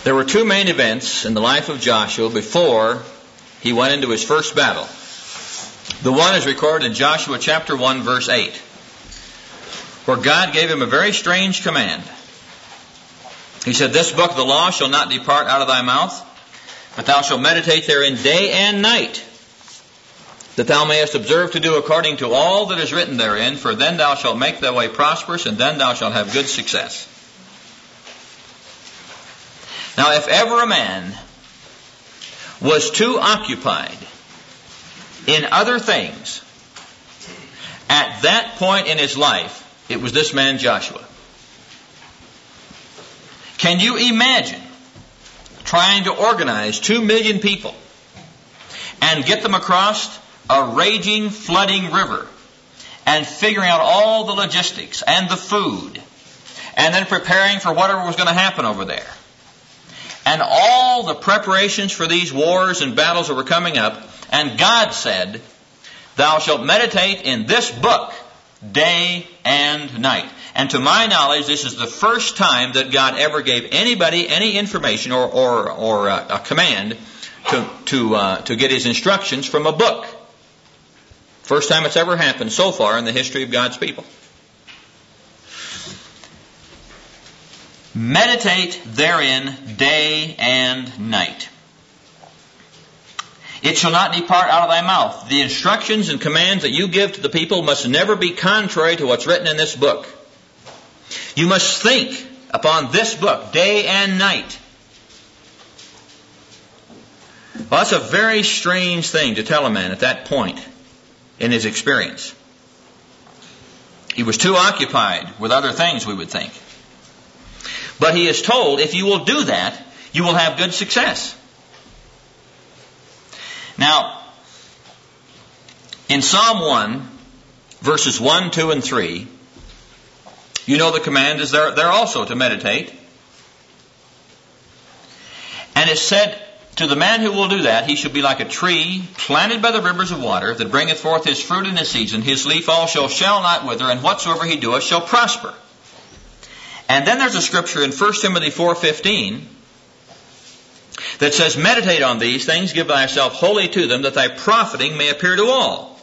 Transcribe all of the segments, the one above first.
There were two main events in the life of Joshua before he went into his first battle. The one is recorded in Joshua chapter 1, verse 8, where God gave him a very strange command. He said, "This book of the law shall not depart out of thy mouth, but thou shalt meditate therein day and night, that thou mayest observe to do according to all that is written therein, for then thou shalt make thy way prosperous, and then thou shalt have good success." Now, if ever a man was too occupied in other things at that point in his life, it was this man Joshua. Can you imagine trying to organize 2 million people and get them across a raging, flooding river and figuring out all the logistics and the food and then preparing for whatever was going to happen over there? And all the preparations for these wars and battles that were coming up. And God said, "Thou shalt meditate in this book day and night." And to my knowledge, this is the first time that God ever gave anybody any information or a command to get his instructions from a book. First time it's ever happened so far in the history of God's people. Meditate therein day and night. It shall not depart out of thy mouth. The instructions and commands that you give to the people must never be contrary to what's written in this book. You must think upon this book day and night. Well, that's a very strange thing to tell a man at that point in his experience. He was too occupied with other things, we would think. But he is told, if you will do that, you will have good success. Now, in Psalm 1, verses 1, 2, and 3, you know the command is there also to meditate. And it said, to the man who will do that, he shall be like a tree planted by the rivers of water, that bringeth forth his fruit in his season. His leaf also shall not wither, and whatsoever he doeth shall prosper. And then there's a scripture in 1 Timothy 4:15 that says, "Meditate on these things, give thyself wholly to them, that thy profiting may appear to all."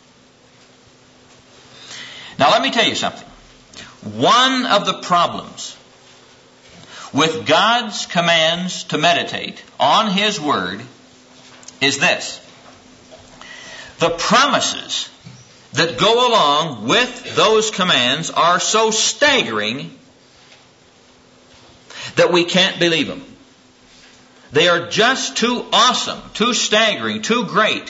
Now let me tell you something. One of the problems with God's commands to meditate on His Word is this: the promises that go along with those commands are so staggering that we can't believe them. They are just too awesome, too staggering, too great.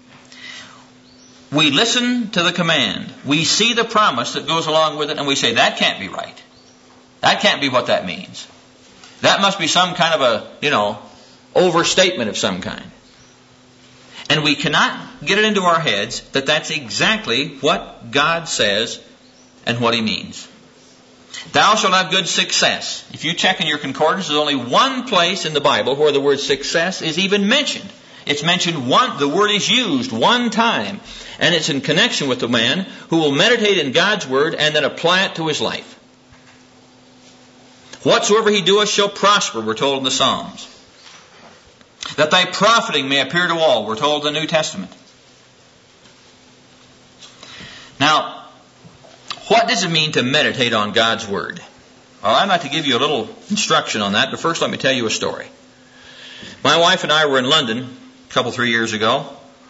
We listen to the command. We see the promise that goes along with it, and we say, that can't be right. That can't be what that means. That must be some kind of a, overstatement of some kind. And we cannot get it into our heads that that's exactly what God says and what He means. Thou shalt have good success. If you check in your concordance, there's only one place in the Bible where the word success is even mentioned. It's mentioned the word is used one time, and it's in connection with the man who will meditate in God's Word and then apply it to his life. Whatsoever he doeth shall prosper, we're told in the Psalms. That thy profiting may appear to all, we're told in the New Testament. Now, what does it mean to meditate on God's Word? Well, I'd like to give you a little instruction on that, but first let me tell you a story. My wife and I were in London a couple, 3 years ago.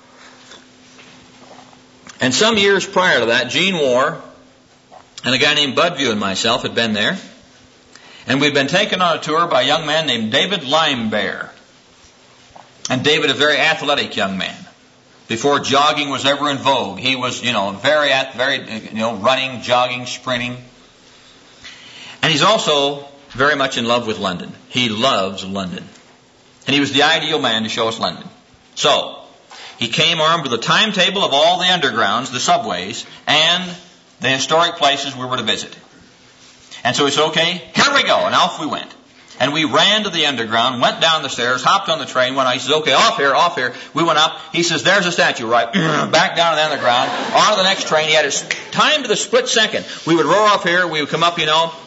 And some years prior to that, Gene Moore and a guy named Bud View and myself had been there. And we'd been taken on a tour by a young man named David Limebear. And David, a very athletic young man. Before jogging was ever in vogue, he was, very running, jogging, sprinting. And he's also very much in love with London. He loves London. And he was the ideal man to show us London. So, he came armed with a timetable of all the undergrounds, the subways, and the historic places we were to visit. And so he said, okay, here we go. And off we went. And we ran to the underground, went down the stairs, hopped on the train, went out. He says, okay, off here. We went up. He says, there's a statue, right? Back down to the underground, on to the next train. He had his time to the split second. We would roar off here, we would come up,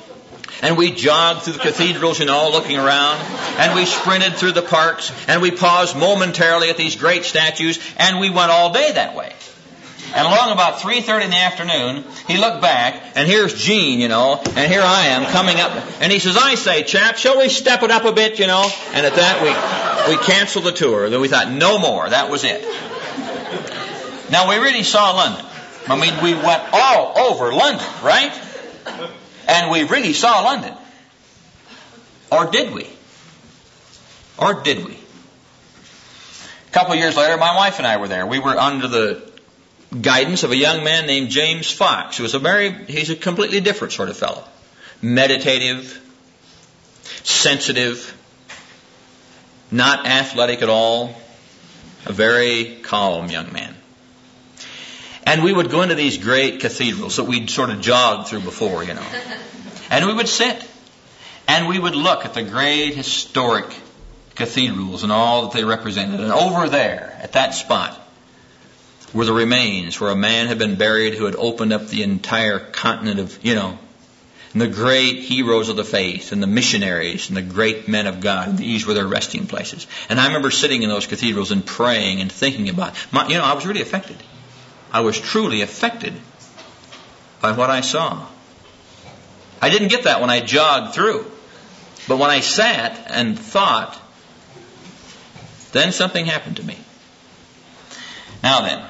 And we jogged through the cathedrals, looking around. And we sprinted through the parks. And we paused momentarily at these great statues. And we went all day that way. And along about 3:30 in the afternoon, he looked back, and here's Gene, and here I am coming up. And he says, I say, chap, shall we step it up a bit, And at that, we canceled the tour. Then we thought, no more. That was it. Now, we really saw London. I mean, we went all over London, right? And we really saw London. Or did we? Or did we? A couple of years later, my wife and I were there. We were under the guidance of a young man named James Fox, he's a completely different sort of fellow. Meditative, sensitive, not athletic at all, a very calm young man. And we would go into these great cathedrals that we'd sort of jogged through before, And we would sit, and we would look at the great historic cathedrals and all that they represented. And over there, at that spot, were the remains where a man had been buried who had opened up the entire continent of, and the great heroes of the faith and the missionaries and the great men of God. These were their resting places. And I remember sitting in those cathedrals and praying and thinking about, I was really affected. I was truly affected by what I saw. I didn't get that when I jogged through. But when I sat and thought, then something happened to me. Now then,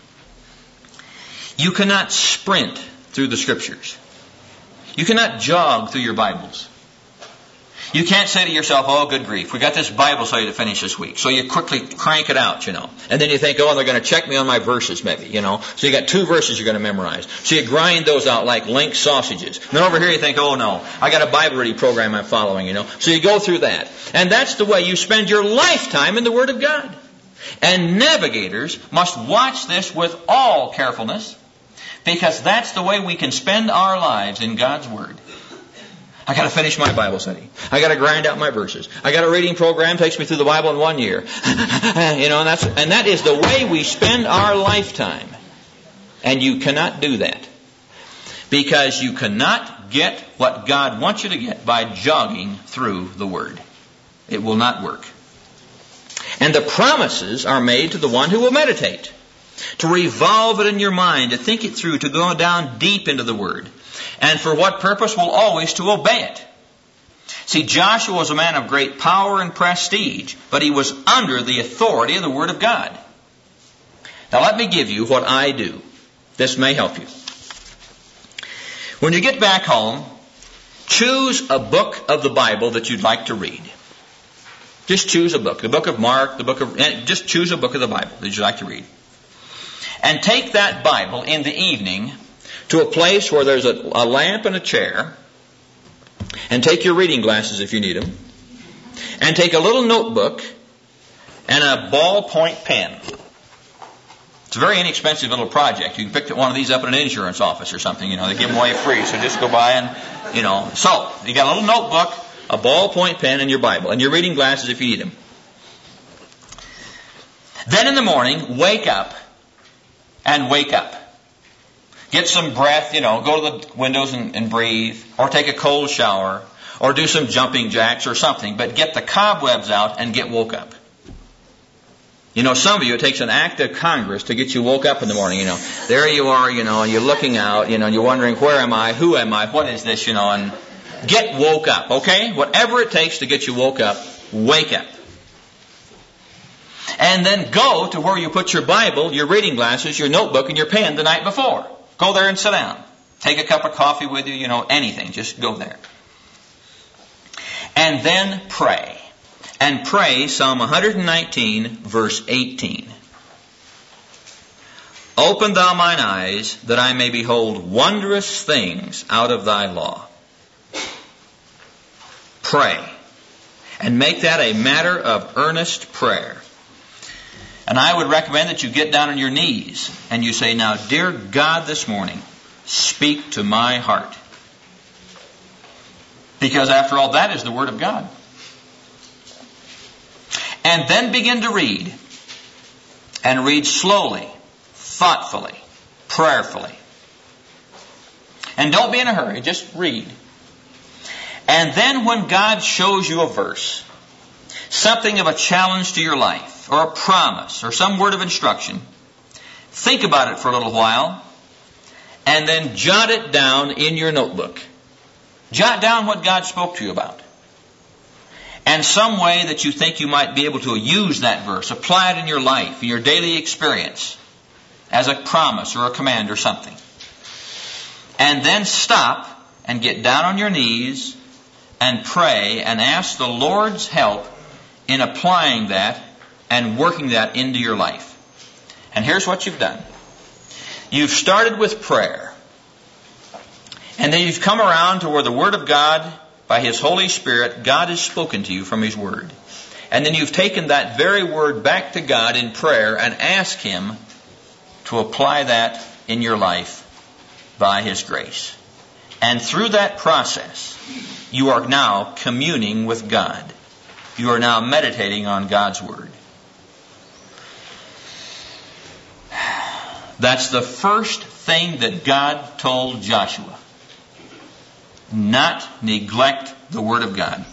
you cannot sprint through the Scriptures. You cannot jog through your Bibles. You can't say to yourself, oh, good grief, we got this Bible study to finish this week. So you quickly crank it out, And then you think, oh, they're going to check me on my verses maybe, So you got 2 verses you're going to memorize. So you grind those out like link sausages. And then over here you think, oh, no, I got a Bible reading program I'm following, So you go through that. And that's the way you spend your lifetime in the Word of God. And navigators must watch this with all carefulness, because that's the way we can spend our lives in God's Word. I got to finish my Bible study. I got to grind out my verses. I got a reading program takes me through the Bible in 1 year. And that is the way we spend our lifetime. And you cannot do that, because you cannot get what God wants you to get by jogging through the Word. It will not work. And the promises are made to the one who will meditate, to revolve it in your mind, to think it through, to go down deep into the Word. And for what purpose? Well, always to obey it. See, Joshua was a man of great power and prestige, but he was under the authority of the Word of God. Now let me give you what I do. This may help you. When you get back home, choose a book of the Bible that you'd like to read. Just choose a book. The book of Mark, just choose a book of the Bible that you'd like to read. And take that Bible in the evening to a place where there's a lamp and a chair, and take your reading glasses if you need them, and take a little notebook and a ballpoint pen. It's a very inexpensive little project. You can pick one of these up at an insurance office or something, they give them away free, so just go by and, So, you got a little notebook, a ballpoint pen, and your Bible, and your reading glasses if you need them. Then in the morning, wake up. Get some breath, go to the windows and breathe, or take a cold shower, or do some jumping jacks or something, but get the cobwebs out and get woke up. Some of you, it takes an act of Congress to get you woke up in the morning, There you are, and you're looking out, you're wondering, where am I, who am I, what is this, and get woke up, okay? Whatever it takes to get you woke up, wake up. And then go to where you put your Bible, your reading glasses, your notebook, and your pen the night before. Go there and sit down. Take a cup of coffee with you, anything. Just go there. And then pray. And pray Psalm 119, verse 18. Open thou mine eyes, that I may behold wondrous things out of thy law. Pray. And make that a matter of earnest prayer. And I would recommend that you get down on your knees and you say, now, dear God, this morning, speak to my heart. Because after all, that is the Word of God. And then begin to read. And read slowly, thoughtfully, prayerfully. And don't be in a hurry, just read. And then when God shows you a verse, something of a challenge to your life, or a promise, or some word of instruction, think about it for a little while, and then jot it down in your notebook. Jot down what God spoke to you about. And some way that you think you might be able to use that verse, apply it in your life, in your daily experience, as a promise or a command or something. And then stop and get down on your knees and pray and ask the Lord's help in applying that and working that into your life. And here's what you've done. You've started with prayer. And then you've come around to where the Word of God, by His Holy Spirit, God has spoken to you from His Word. And then you've taken that very Word back to God in prayer and asked Him to apply that in your life by His grace. And through that process, you are now communing with God. You are now meditating on God's Word. That's the first thing that God told Joshua. Not neglect the Word of God.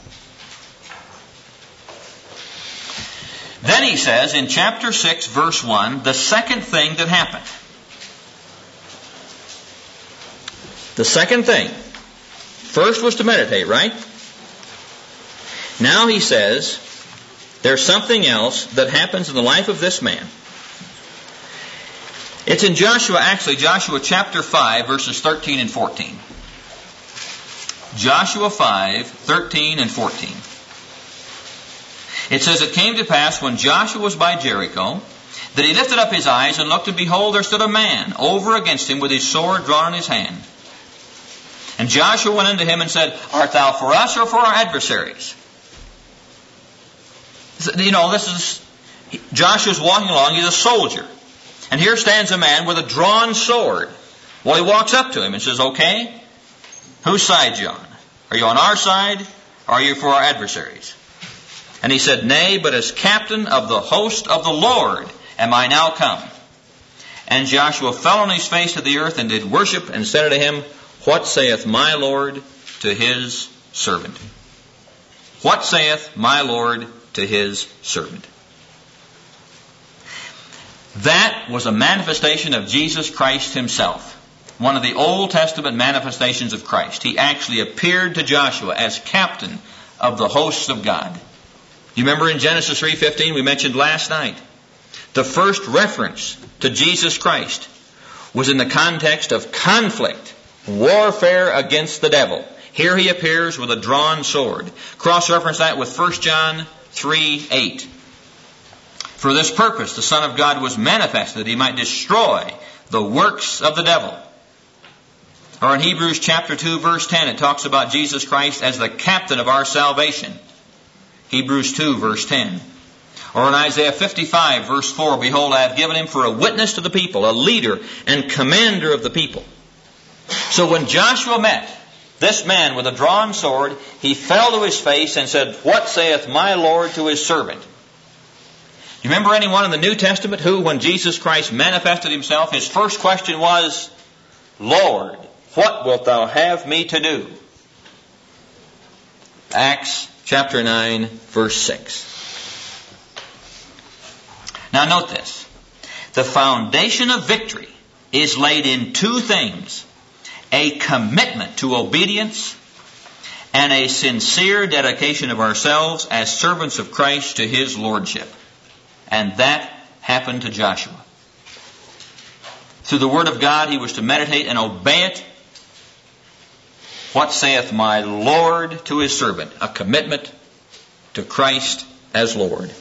Then he says in chapter 6, verse 1, the second thing that happened. The second thing. First was to meditate, right? Now he says, there's something else that happens in the life of this man. It's in Joshua chapter 5, verses 13 and 14. Joshua 5, 13 and 14. It says, it came to pass when Joshua was by Jericho, that he lifted up his eyes and looked, and behold, there stood a man over against him with his sword drawn in his hand. And Joshua went unto him and said, art thou for us or for our adversaries? You know, Joshua's walking along, he's a soldier. And here stands a man with a drawn sword. Well, he walks up to him and says, okay, whose side are you on? Are you on our side, or are you for our adversaries? And he said, nay, but as captain of the host of the Lord am I now come. And Joshua fell on his face to the earth and did worship, and said unto him, what saith my Lord to his servant? What saith my Lord to his servant? That was a manifestation of Jesus Christ Himself. One of the Old Testament manifestations of Christ. He actually appeared to Joshua as captain of the hosts of God. You remember in Genesis 3:15 we mentioned last night, the first reference to Jesus Christ was in the context of conflict, warfare against the devil. Here He appears with a drawn sword. Cross-reference that with 1 John 3:8. For this purpose the Son of God was manifested, that He might destroy the works of the devil. Or in Hebrews chapter 2, verse 10, it talks about Jesus Christ as the captain of our salvation. Hebrews 2, verse 10. Or in Isaiah 55, verse 4, behold, I have given Him for a witness to the people, a leader and commander of the people. So when Joshua met this man with a drawn sword, he fell to his face and said, what saith my Lord to His servant? You remember anyone in the New Testament who, when Jesus Christ manifested Himself, his first question was, Lord, what wilt thou have me to do? Acts chapter 9, verse 6. Now note this. The foundation of victory is laid in two things. A commitment to obedience and a sincere dedication of ourselves as servants of Christ to His lordship. And that happened to Joshua. Through the Word of God, he was to meditate and obey it. What saith my Lord to His servant? A commitment to Christ as Lord.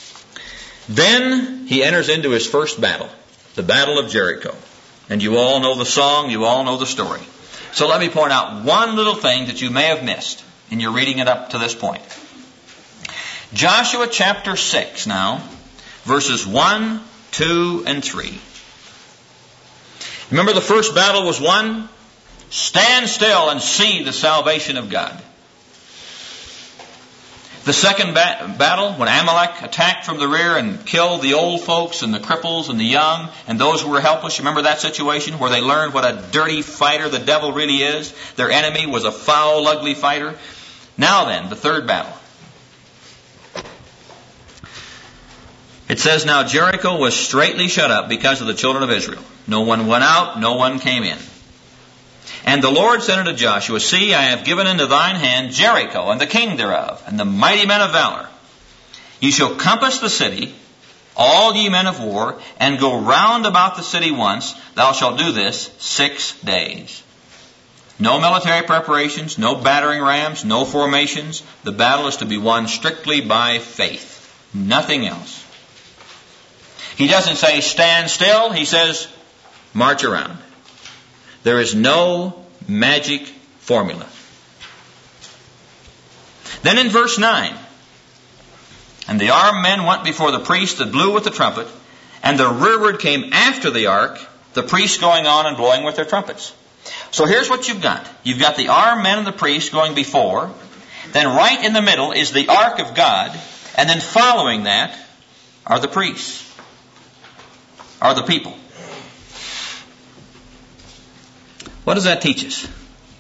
Then he enters into his first battle, the Battle of Jericho. And you all know the song, you all know the story. So let me point out one little thing that you may have missed in your reading it up to this point. Joshua chapter 6 now, verses 1, 2, and 3. Remember the first battle was won? Stand still and see the salvation of God. The second battle, when Amalek attacked from the rear and killed the old folks and the cripples and the young and those who were helpless. Remember that situation where they learned what a dirty fighter the devil really is? Their enemy was a foul, ugly fighter. Now then, the third battle. It says, now Jericho was straitly shut up because of the children of Israel. No one went out, no one came in. And the Lord said unto Joshua, see, I have given into thine hand Jericho, and the king thereof, and the mighty men of valor. Ye shall compass the city, all ye men of war, and go round about the city once. Thou shalt do this 6 days. No military preparations, no battering rams, no formations. The battle is to be won strictly by faith. Nothing else. He doesn't say stand still. He says march around. There is no magic formula. Then in verse 9, and the armed men went before the priest that blew with the trumpet, and the rearward came after the ark, the priests going on and blowing with their trumpets. So here's what you've got. You've got the armed men and the priests going before. Then right in the middle is the ark of God. And then following that are the priests, are the people. What does that teach us?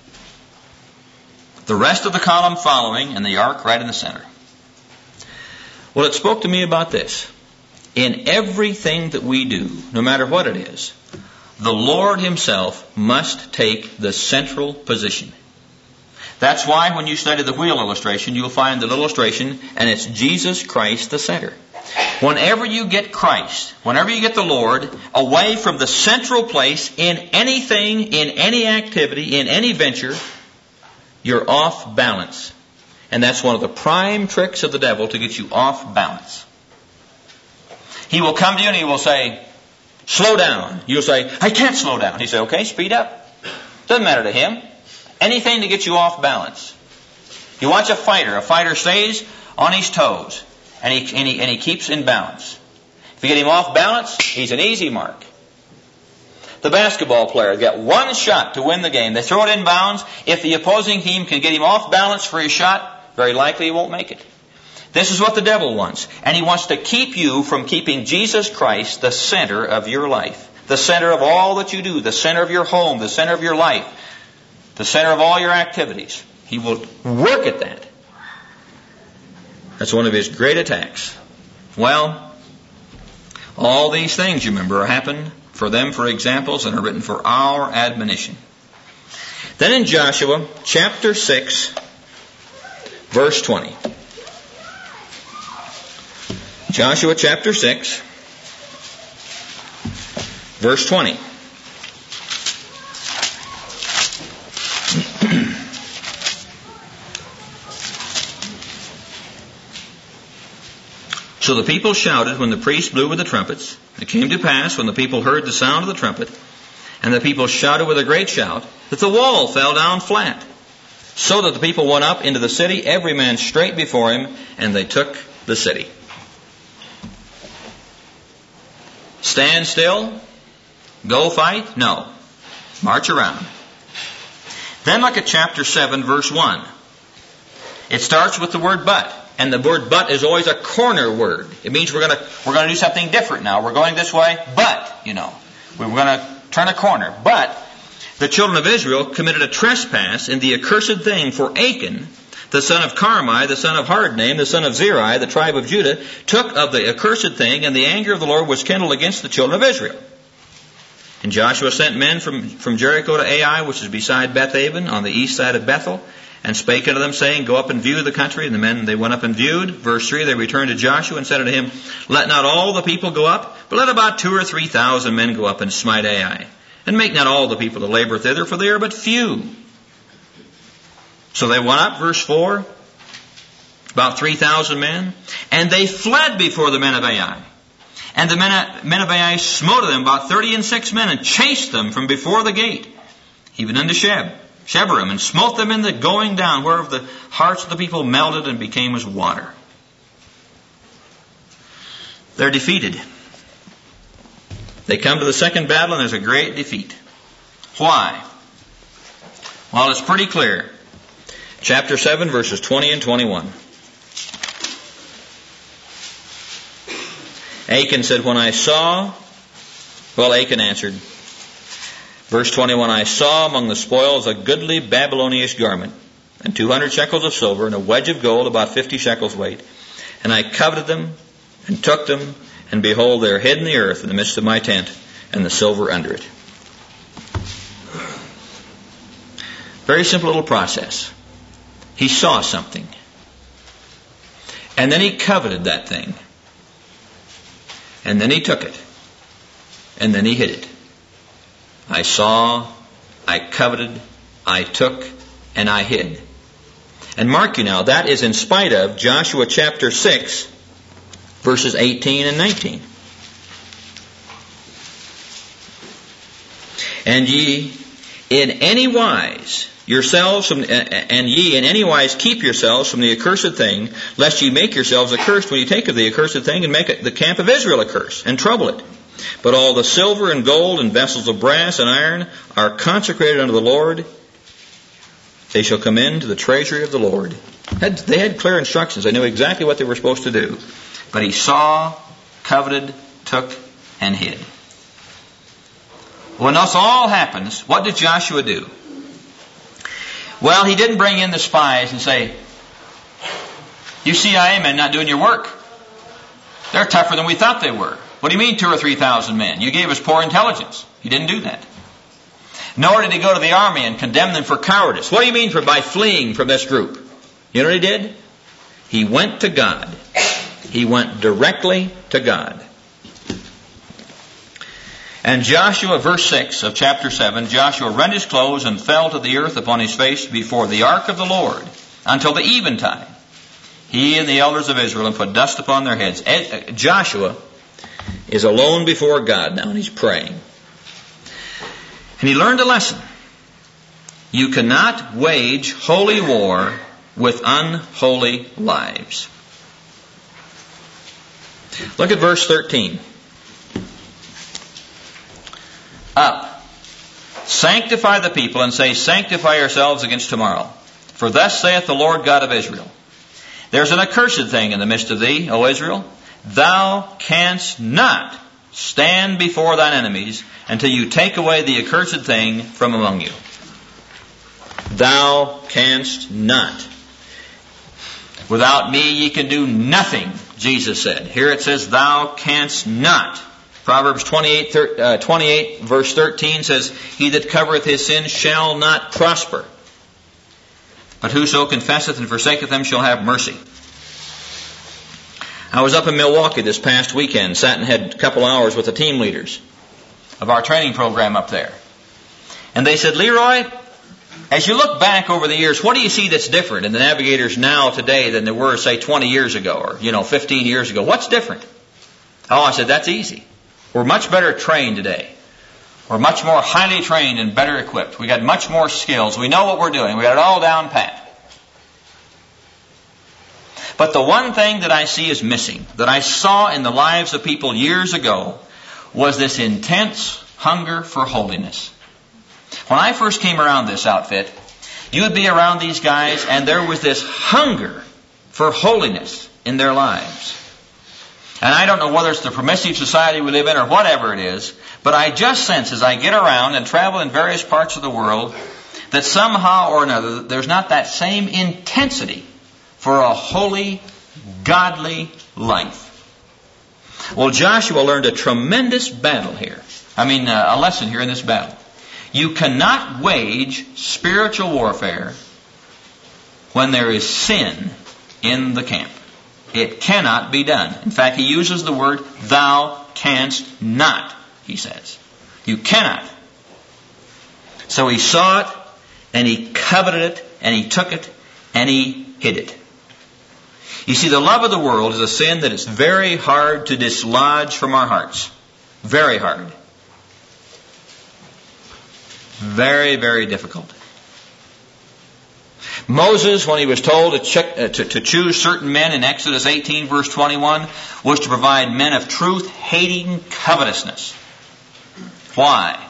The rest of the column following and the ark right in the center. Well, it spoke to me about this. In everything that we do, no matter what it is, the Lord Himself must take the central position. That's why when you study the wheel illustration, you'll find the illustration, and it's Jesus Christ the center. Whenever you get Christ, whenever you get the Lord away from the central place in anything, in any activity, in any venture, you're off balance. And that's one of the prime tricks of the devil, to get you off balance. He will come to you and he will say, slow down. You'll say, I can't slow down. He say, okay, speed up. Doesn't matter to him. Anything to get you off balance. You watch a fighter stays on his toes and he keeps in balance. If you get him off balance, he's an easy mark. The basketball player got one shot to win the game. They throw it in bounds. If the opposing team can get him off balance for his shot, very likely he won't make it. This is what the devil wants. And he wants to keep you from keeping Jesus Christ the center of your life. The center of all that you do. The center of your home. The center of your life. The center of all your activities. He will work at that. That's one of his great attacks. Well, all these things, you remember, happen for them for examples and are written for our admonition. Then in Joshua chapter 6, verse 20. Joshua chapter 6, verse 20. So the people shouted when the priest blew with the trumpets. It came to pass, when the people heard the sound of the trumpet, and the people shouted with a great shout, that the wall fell down flat, so that the people went up into the city, every man straight before him, and they took the city. Stand still? Go fight? No. March around. Then look at chapter 7, verse 1. It starts with the word but. And the word but is always a corner word. It means we're going to do something different now. We're going this way, but, we're going to turn a corner. But the children of Israel committed a trespass in the accursed thing, for Achan, the son of Carmi, the son of Hardname, the son of Zeri, the tribe of Judah, took of the accursed thing, and the anger of the Lord was kindled against the children of Israel. And Joshua sent men from Jericho to Ai, which is beside Bethaven, on the east side of Bethel, and spake unto them, saying, go up and view the country. And the men, they went up and viewed. Verse 3, they returned to Joshua and said unto him, let not all the people go up, but let about 2,000 or 3,000 men go up and smite Ai. And make not all the people to labor thither, for they are but few. So they went up, verse 4, about 3,000 men, and they fled before the men of Ai. And the men of Ai smote them, about 36 men, and chased them from before the gate, even unto Shebarim, and smote them in the going down, whereof the hearts of the people melted and became as water. They're defeated. They come to the second battle and there's a great defeat. Why? Well, it's pretty clear. Chapter 7, verses 20 and 21. Achan said, Achan answered, verse 21, I saw among the spoils a goodly Babylonish garment, and 200 shekels of silver, and a wedge of gold about 50 shekels weight. And I coveted them, and took them, and behold, they are hid in the earth in the midst of my tent, and the silver under it. Very simple little process. He saw something. And then he coveted that thing. And then he took it. And then he hid it. I saw, I coveted, I took, and I hid. And mark you now, that is in spite of Joshua chapter 6, verses 18 and 19. And ye in any wise yourselves from, and ye in any wise keep yourselves from the accursed thing, lest ye make yourselves accursed when ye take of the accursed thing, and make it the camp of Israel accursed, and trouble it. But all the silver and gold and vessels of brass and iron are consecrated unto the Lord. They shall come into the treasury of the Lord. They had clear instructions. They knew exactly what they were supposed to do. But he saw, coveted, took, and hid. When this all happens, what did Joshua do? Well, he didn't bring in the spies and say, "You CIA men not doing your work. They're tougher than we thought they were. What do you mean 2,000 or 3,000 men? You gave us poor intelligence." He didn't do that. Nor did he go to the army and condemn them for cowardice. What do you mean by fleeing from this group? You know what he did? He went to God. He went directly to God. And Joshua, verse 6 of chapter 7, Joshua rent his clothes and fell to the earth upon his face before the ark of the Lord until the eventide. He and the elders of Israel, and put dust upon their heads. Joshua is alone before God now, and he's praying. And he learned a lesson. You cannot wage holy war with unholy lives. Look at verse 13. Up, sanctify the people, and say, sanctify yourselves against tomorrow. For thus saith the Lord God of Israel, there's an accursed thing in the midst of thee, O Israel. Thou canst not stand before thine enemies until you take away the accursed thing from among you. Thou canst not. Without me ye can do nothing, Jesus said. Here it says, thou canst not. Proverbs 28 verse 13 says, he that covereth his sins shall not prosper. But whoso confesseth and forsaketh them shall have mercy. I was up in Milwaukee this past weekend, sat and had a couple hours with the team leaders of our training program up there. And they said, Leroy, as you look back over the years, what do you see that's different in the navigators now today than there were, say, 20 years ago or, 15 years ago? What's different? Oh, I said, that's easy. We're much better trained today. We're much more highly trained and better equipped. We got much more skills. We know what we're doing. We got it all down pat. But the one thing that I see is missing, that I saw in the lives of people years ago, was this intense hunger for holiness. When I first came around this outfit, you would be around these guys and there was this hunger for holiness in their lives. And I don't know whether it's the permissive society we live in or whatever it is, but I just sense as I get around and travel in various parts of the world that somehow or another there's not that same intensity for a holy, godly life. Well, Joshua learned a tremendous battle here. A lesson here in this battle. You cannot wage spiritual warfare when there is sin in the camp. It cannot be done. In fact, he uses the word, thou canst not, he says. You cannot. So he saw it, and he coveted it, and he took it, and he hid it. You see, the love of the world is a sin that is very hard to dislodge from our hearts. Very hard. Very, very difficult. Moses, when he was told to choose certain men in Exodus 18 verse 21, was to provide men of truth, hating covetousness. Why?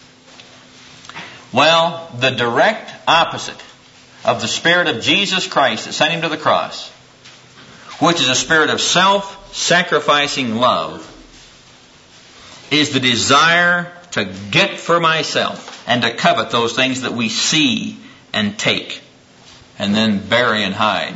Well, the direct opposite of the spirit of Jesus Christ that sent him to the cross, which is a spirit of self-sacrificing love, is the desire to get for myself and to covet those things that we see and take. and then bury and hide,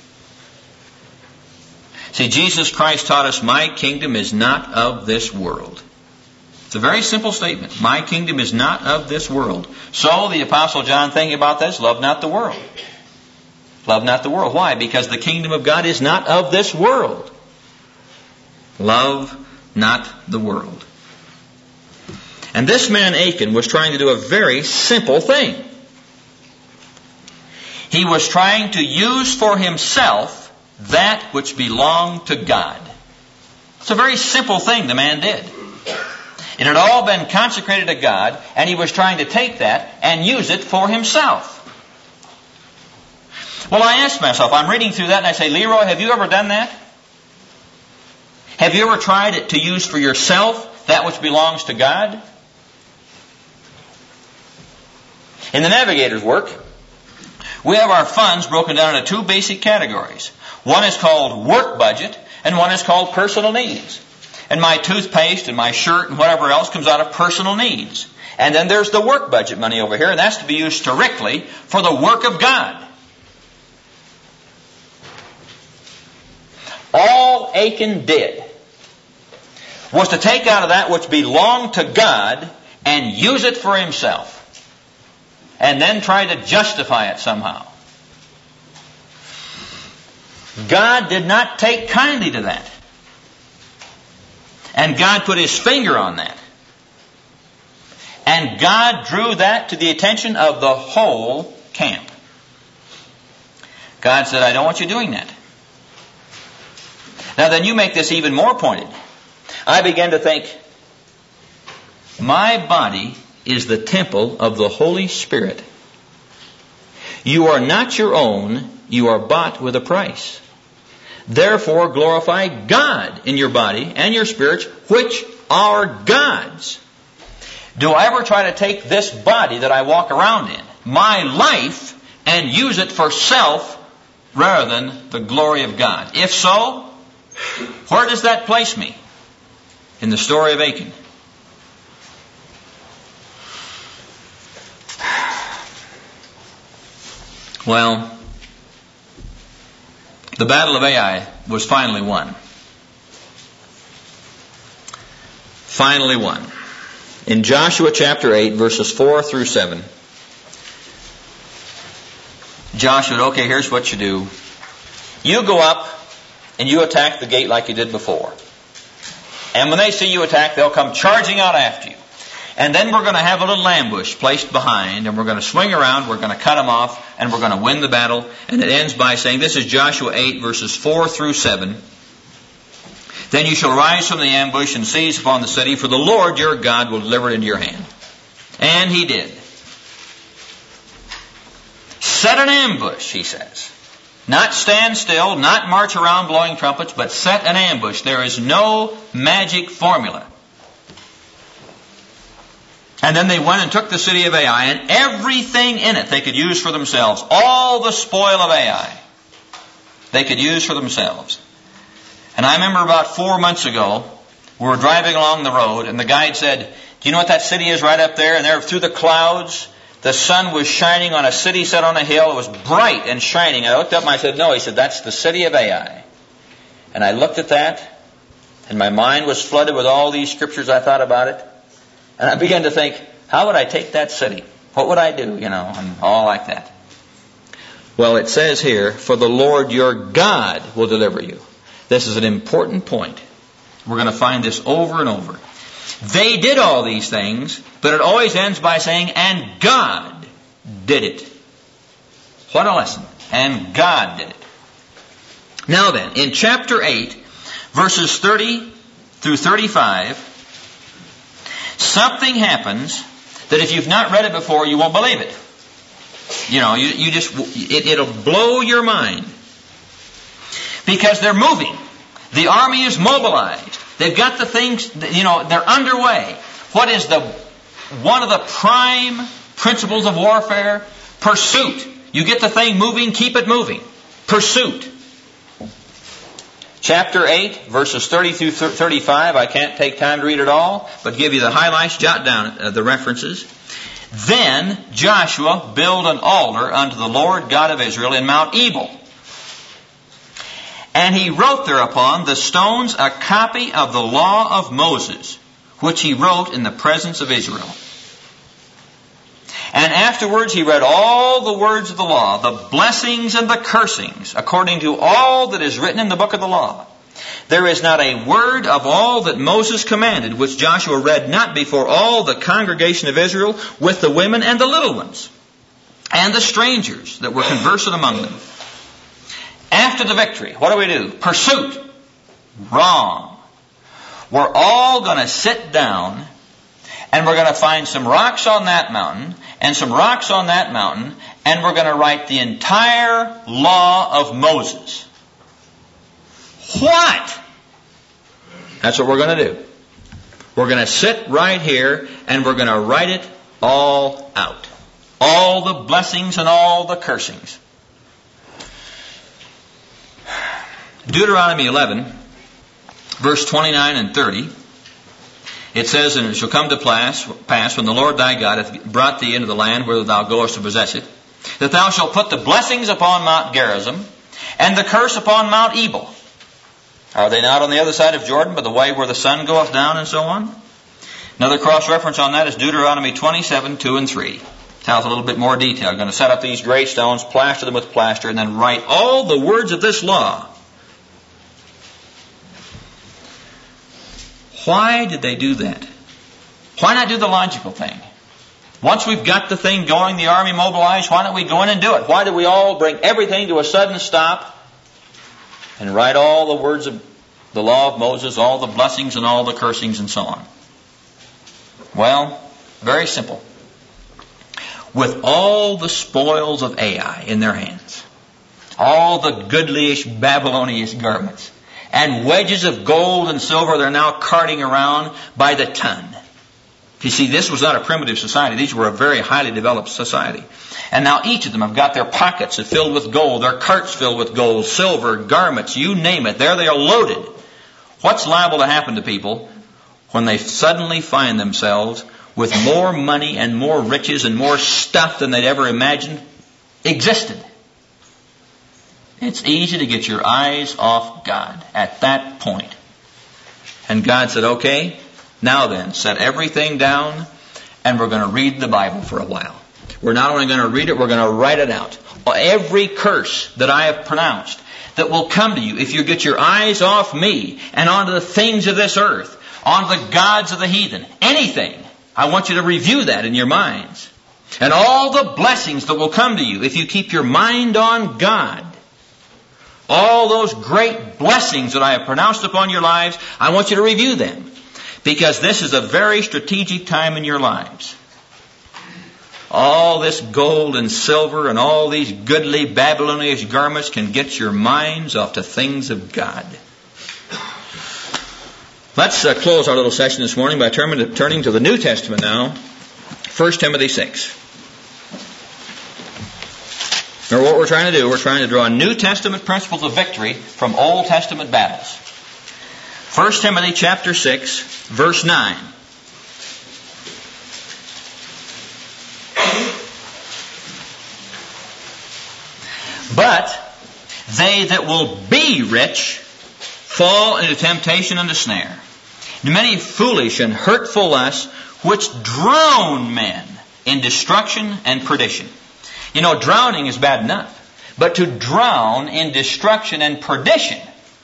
See, Jesus Christ taught us, my kingdom is not of this world. It's a very simple statement. My kingdom is not of this world. So the Apostle John, thinking about this, love not the world. Love not the world. Why? Because the kingdom of God is not of this world. Love not the world. And this man Achan was trying to do a very simple thing. He was trying to use for himself that which belonged to God. It's a very simple thing the man did. It had all been consecrated to God, and he was trying to take that and use it for himself. Well, I asked myself, I'm reading through that and I say, Leroy, have you ever done that? Have you ever tried it to use for yourself that which belongs to God? In the Navigator's work, we have our funds broken down into two basic categories. One is called work budget, and one is called personal needs. And my toothpaste and my shirt and whatever else comes out of personal needs. And then there's the work budget money over here, and that's to be used strictly for the work of God. All Achan did was to take out of that which belonged to God and use it for himself. And then try to justify it somehow. God did not take kindly to that. And God put His finger on that. And God drew that to the attention of the whole camp. God said, I don't want you doing that. Now then you make this even more pointed. I began to think, my body is the temple of the Holy Spirit. You are not your own, you are bought with a price. Therefore glorify God in your body and your spirits, which are God's. Do I ever try to take this body that I walk around in, my life, and use it for self rather than the glory of God? If so, where does that place me in the story of Achan? Well, the battle of Ai was finally won. Finally won. In Joshua chapter 8, verses 4 through 7, Joshua said, okay, here's what you do. You go up and you attack the gate like you did before. And when they see you attack, they'll come charging out after you. And then we're going to have a little ambush placed behind, and we're going to swing around, we're going to cut them off, and we're going to win the battle. And it ends by saying, this is Joshua 8, verses 4 through 7. Then you shall rise from the ambush and seize upon the city, for the Lord your God will deliver it into your hand. And he did. Set an ambush, he says. Not stand still, not march around blowing trumpets, but set an ambush. There is no magic formula. And then they went and took the city of Ai, and everything in it they could use for themselves. All the spoil of Ai they could use for themselves. And I remember about 4 months ago, we were driving along the road, and the guide said, do you know what that city is right up there? And there through the clouds, the sun was shining on a city set on a hill. It was bright and shining. I looked up and I said, no. He said, that's the city of Ai. And I looked at that, and my mind was flooded with all these scriptures. I thought about it. And I began to think, how would I take that city? What would I do? And all like that. Well, it says here, for the Lord your God will deliver you. This is an important point. We're going to find this over and over. They did all these things, but it always ends by saying, and God did it. What a lesson. And God did it. Now then, in chapter 8, verses 30 through 35, something happens that if you've not read it before, you won't believe it. It'll blow your mind. Because they're moving. The army is mobilized. They've got the things, they're underway. What is one of the prime principles of warfare? Pursuit. You get the thing moving, keep it moving. Pursuit. Chapter 8, verses 30 through 35. I can't take time to read it all, but give you the highlights, jot down the references. Then Joshua built an altar unto the Lord God of Israel in Mount Ebal. And he wrote thereupon the stones a copy of the law of Moses, which he wrote in the presence of Israel. And afterwards he read all the words of the law, the blessings and the cursings, according to all that is written in the book of the law. There is not a word of all that Moses commanded, which Joshua read not before all the congregation of Israel, with the women and the little ones, and the strangers that were conversant among them. After the victory, what do? Pursuit. Wrong. We're all going to sit down, and we're going to find some rocks on that mountain, and some rocks on that mountain, and we're going to write the entire law of Moses. What? That's what we're going to do. We're going to sit right here, and we're going to write it all out. All the blessings and all the cursings. Deuteronomy 11, verse 29 and 30, it says, And it shall come to pass, when the Lord thy God hath brought thee into the land whither thou goest to possess it, that thou shalt put the blessings upon Mount Gerizim, and the curse upon Mount Ebal. Are they not on the other side of Jordan, by the way where the sun goeth down, and so on? Another cross-reference on that is Deuteronomy 27, 2 and 3. Tells a little bit more detail. You're going to set up these great stones, plaster them with plaster, and then write all the words of this law. Why did they do that? Why not do the logical thing? Once we've got the thing going, the army mobilized, why don't we go in and do it? Why do we all bring everything to a sudden stop and write all the words of the law of Moses, all the blessings and all the cursings and so on? Well, very simple. With all the spoils of Ai in their hands, all the goodlyish Babylonish garments, and wedges of gold and silver they're now carting around by the ton. You see, this was not a primitive society. These were a very highly developed society. And now each of them have got their pockets filled with gold, their carts filled with gold, silver, garments, you name it. There they are loaded. What's liable to happen to people when they suddenly find themselves with more money and more riches and more stuff than they'd ever imagined existed? It's easy to get your eyes off God at that point. And God said, okay, now then, set everything down, and we're going to read the Bible for a while. We're not only going to read it, we're going to write it out. Every curse that I have pronounced that will come to you if you get your eyes off me and onto the things of this earth, onto the gods of the heathen, anything, I want you to review that in your minds. And all the blessings that will come to you if you keep your mind on God. All those great blessings that I have pronounced upon your lives, I want you to review them. Because this is a very strategic time in your lives. All this gold and silver and all these goodly Babylonish garments can get your minds off to things of God. Let's close our little session this morning by turning to the New Testament now. 1 Timothy 6. Now what we're trying to do, we're trying to draw New Testament principles of victory from Old Testament battles. 1 Timothy chapter 6, verse 9. But they that will be rich fall into temptation and a snare, and many foolish and hurtful lusts, which drown men in destruction and perdition. You know, drowning is bad enough, but to drown in destruction and perdition.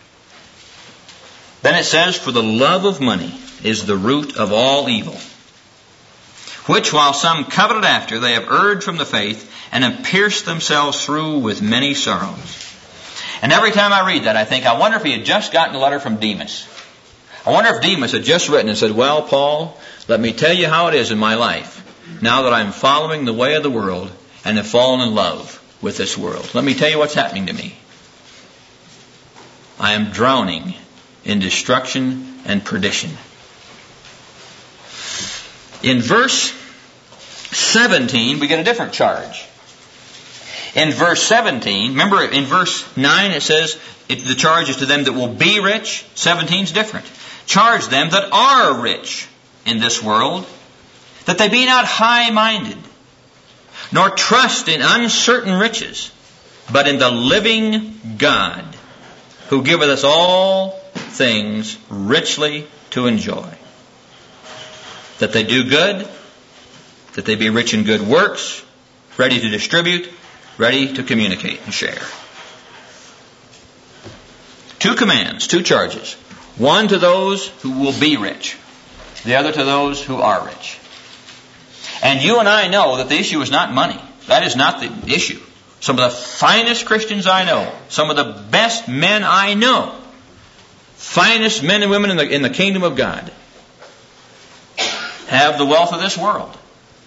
Then it says, for the love of money is the root of all evil, which while some coveted after, they have erred from the faith, and have pierced themselves through with many sorrows. And every time I read that, I think, I wonder if he had just gotten a letter from Demas. I wonder if Demas had just written and said, well, Paul, let me tell you how it is in my life, now that I'm following the way of the world, and have fallen in love with this world. Let me tell you what's happening to me. I am drowning in destruction and perdition. In verse 17, we get a different charge. In verse 17, remember in verse 9 it says the charge is to them that will be rich. 17 is different. Charge them that are rich in this world That they be not high-minded, nor trust in uncertain riches, but in the living God, who giveth us all things richly to enjoy. That they do good, that they be rich in good works, ready to distribute, ready to communicate and share. 2 commands, 2 charges. One to those who will be rich, the other to those who are rich. And you and I know that the issue is not money. That is not the issue. Some of the finest Christians I know, some of the best men I know, finest men and women in the kingdom of God, have the wealth of this world.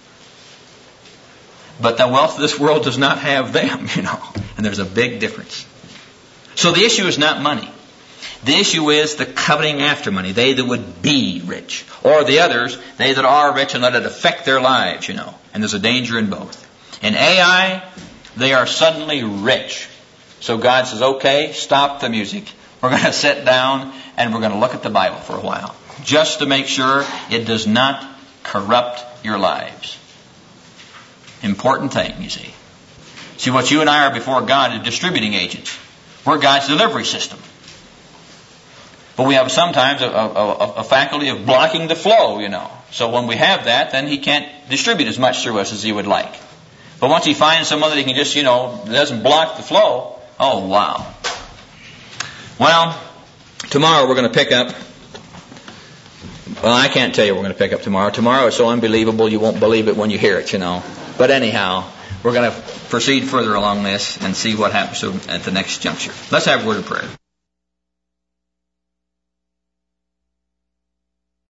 But the wealth of this world does not have them, And there's a big difference. So the issue is not money. The issue is the coveting after money. They that would be rich. Or the others, they that are rich and let it affect their lives, And there's a danger in both. In Ai, they are suddenly rich. So God says, okay, stop the music. We're going to sit down and we're going to look at the Bible for a while. Just to make sure it does not corrupt your lives. Important thing, you see. See, what you and I are before God is distributing agents. We're God's delivery system. But we have sometimes a faculty of blocking the flow, So when we have that, then He can't distribute as much through us as He would like. But once He finds someone that He can just, doesn't block the flow, oh wow. Well, tomorrow we're going to pick up. Well, I can't tell you what we're going to pick up tomorrow. Tomorrow is so unbelievable you won't believe it when you hear it, But anyhow, we're going to proceed further along this and see what happens at the next juncture. Let's have a word of prayer.